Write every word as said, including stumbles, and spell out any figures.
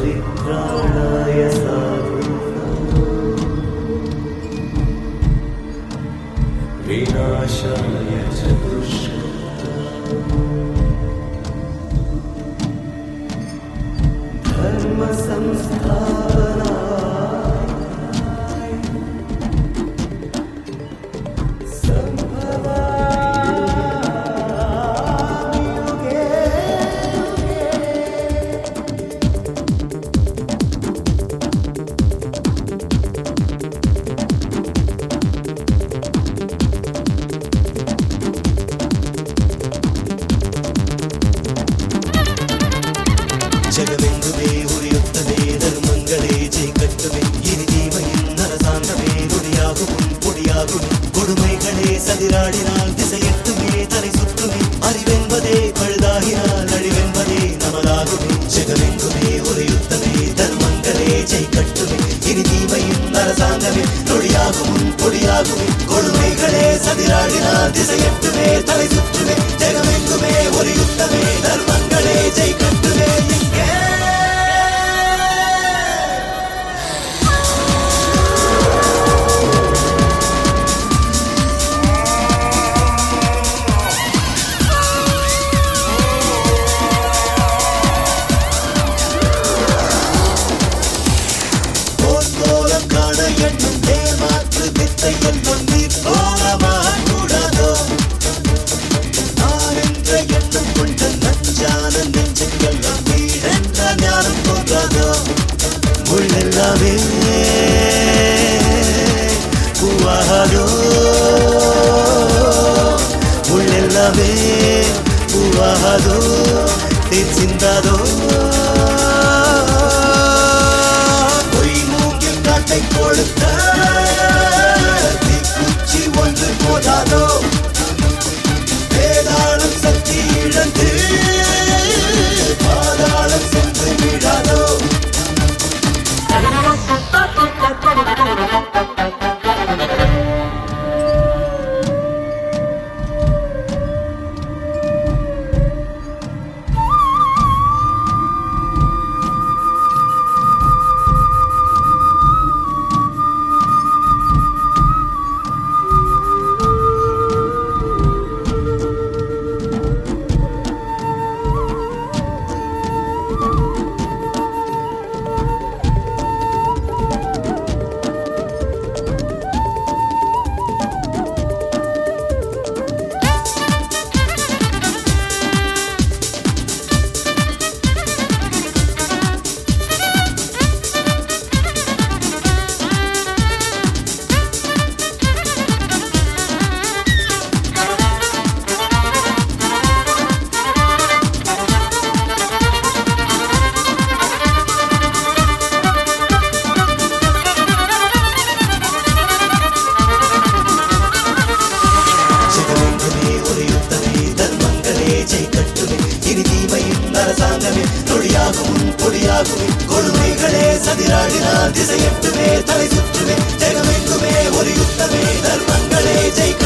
परित्राणाय साधूनां विनाशाय च दुष्कृताम् धर्म संस्थापनाय संभवामि युगे जगमेंगुमे उरियुत्तमे धर्मंगले जय कट्टुमे इरिदीमयिन नरसांगमे नोडियागुम पोडियागुम கொடுமைகளே சதிராடினால் திசையெட்டுமே தலை சுற்றுமே அறிவென்பதே பழுதாகினால் அழிவென்பதே நமதாகுமே ஜெகமெங்குமே உரியுத்தமே தர்மங்களே ஜெய் கட்டுமே இனிதீமையின் அரசாங்கமே நொடியாகும் பொடியாகுமே கொடுமைகளே சதிராடினால் திசையெட்டுமே தலை சுற்றுமே ஜெகமெங்குமே உரியுத்தமே தர்மங்களே ஜெய் கட்டுமே இங்கே எண்ணும் ஏமாற்று வித்தை எல்லாம் நீ போகமாகூடாதோ நான் என்ற எண்ணம் கொண்ட நஞ்சான நெஞ்சுக்கெல்லாம் வீடென்ற ஞானம் போகாதோ முள்ளெல்லாமே பூவாகாதோ முள்ளெல்லாமே பூவாகாதோ தேன் சிந்தாதோ கொடுத்த தீக்குச்சி ஒன்று போதாதோ வேதாளம் சக்தி இழந்து பாதாளம் சென்று விடாதோ கொடுமைகளே சதிராடினால் திசையெட்டுமே தலை சுற்றுமே ஜெகமெங்குமே ஒரு யுத்தமே தர்மங்களே ஜெய்